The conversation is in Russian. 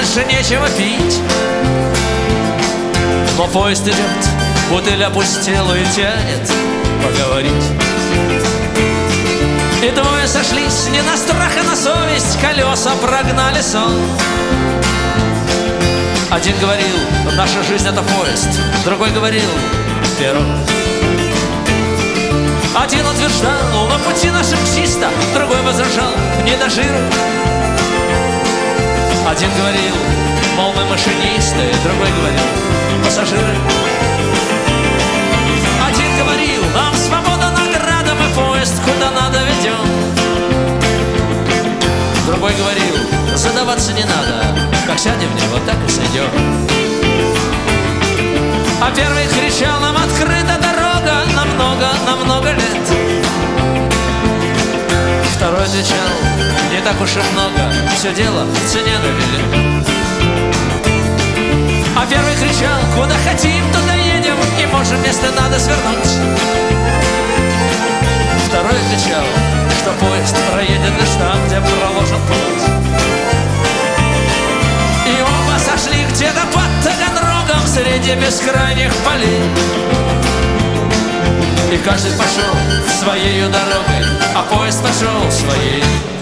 больше нечего пить. Но поезд идет, бутыль опустела и тянет поговорить. И двое сошлись не на страх, а на совесть, колеса прогнали сон. Один говорил: наша жизнь — это поезд. Другой говорил: перрон. Один утверждал: на пути нашем чисто. Другой возражал: не до жира. Один говорил: мол, мы машинисты. Другой говорил: пассажиры. Один говорил: нам свобода награда, мы поезд куда надо ведем. Другой говорил: задаваться не надо, как сядем в него, так и сойдем. А первый кричал: нам открыта дорога на много лет. Второй отвечал: не так уж и много, все дело в цене на билет. А первый кричал: куда хотим, туда едем, и можем, если надо, свернуть. Второй отвечал, что поезд проедет лишь там, где проложен путь. И оба сошли где-то под Таганрогом среди бескрайних полей. И каждый пошел своей дорогой, а поезд пошел своей.